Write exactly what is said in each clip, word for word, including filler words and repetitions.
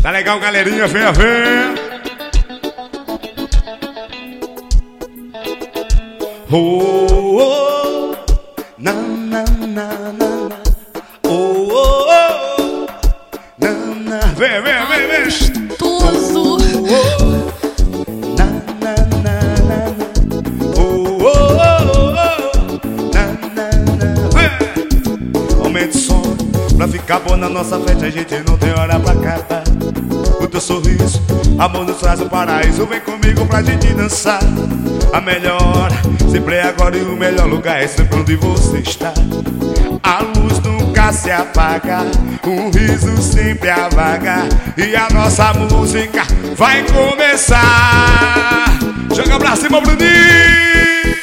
Tá legal, galerinha, venha ver. Oh, oh, na, na, na, na, na. Oh, oh, oh, na, na. Vem, vem, vem, vem. Gostoso. Oh, oh, na, na, na, na, na. Oh, oh, oh, oh, na, na, na. Vem. Aumente o som pra ficar bom na nossa festa. A gente não tem hora pra acabar. O teu sorriso, amor nos traz o paraíso. Vem comigo pra gente dançar. A melhor hora sempre é agora e o melhor lugar é sempre onde você está. A luz nunca se apaga, um riso sempre a vaga. E a nossa música vai começar. Joga pra cima, Bruninho.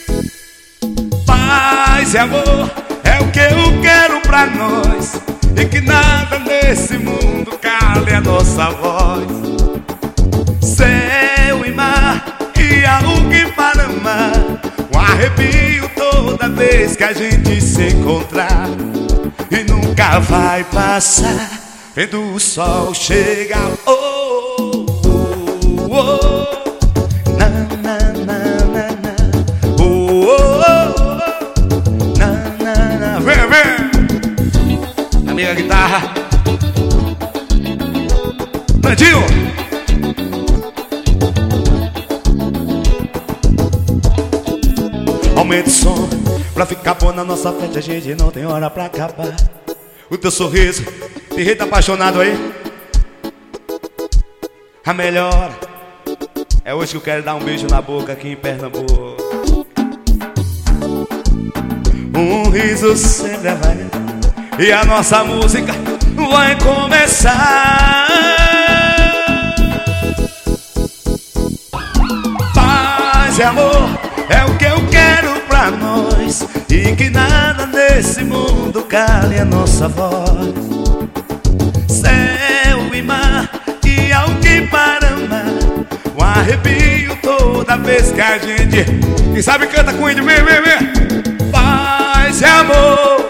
Paz e amor é o que eu quero pra nós. E que nada nesse mundo cale a nossa voz. Céu e mar e açude para amar. Um arrepio toda vez que a gente se encontrar. E nunca vai passar vendo o sol chegar. Oh, oh, oh, na, na, na, na, na. Oh, oh, oh, na, na, na. Vem, vem, amiga guitarra Nandinho. Aumente o som pra ficar bom na nossa festa. A gente não tem hora pra acabar. O teu sorriso, tem jeito apaixonado aí. A melhor é hoje que eu quero dar um beijo na boca aqui em Pernambuco. Um riso sempre vai e a nossa música vai começar. Paz e amor é o que eu quero pra nós. E que nada nesse mundo cale a nossa voz. Céu e mar e alguém para amar. Um arrepio toda vez que a gente, quem sabe canta com ele, vem, vem, vem. Paz e amor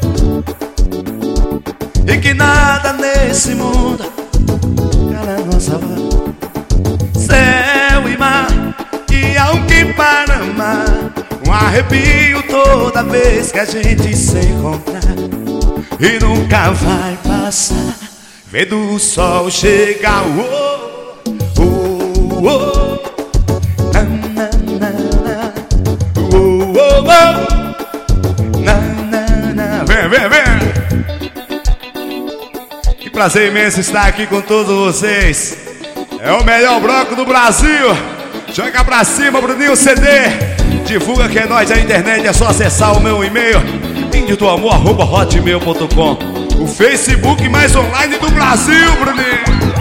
e que nada nesse mundo cale a nossa voz. Céu e mar e alguém para amar. Um arrepio toda vez que a gente se encontrar. E nunca vai passar vendo o sol chegar. Oh, oh, oh, na, na, na, na. Oh, oh, oh, na, na, na. Vem, vem, vem. Que prazer imenso estar aqui com todos vocês. É o melhor bloco do Brasil. Joga pra cima, Bruninho C D. Divulga que é nóis na internet. É só acessar o meu e-mail índio do amor arroba hotmail ponto com. O Facebook mais online do Brasil, Bruninho.